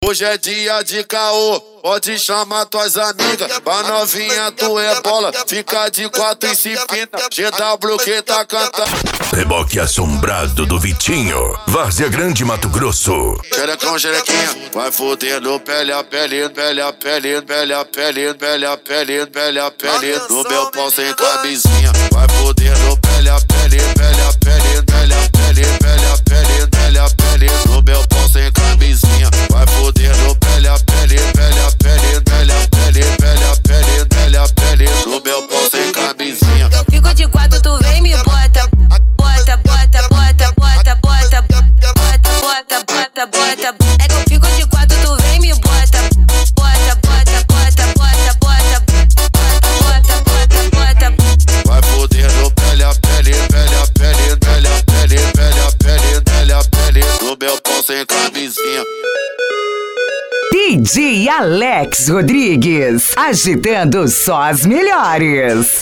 Hoje é dia de caô, pode chamar tuas amigas. Pra novinha tu é bola, fica de 4 e se pinta. GW que tá cantando. Reboque assombrado do Vitinho, Várzea Grande, Mato Grosso. Xerecão, xerequinha, vai fodendo pele a pele, pele a pele, pele a pele, pele a pele, pele a pele. No meu pau sem camisinha, vai fodendo pele a pele, pele a pele, pele a pele, pele a pele, pele a pele. No meu pau sem camisinha, vai fodendo pele a pele, pele a pele, pele a pele, pele a pele, pele a pele. No meu pau sem camisinha. Eu fico de 4, tu vem me bota, bota, bota, bota, bota, bota, bota, bota, bota, bota. É que eu fico de 4, tu vem me bota, bota, bota, bota, bota, bota, bota, bota, bota. Vai fodendo pele a pele, pele a pele, pele a pele, pele a pele, pele a pele. No meu pau sem camisinha. DJ Alex Rodrigues, agitando só as melhores.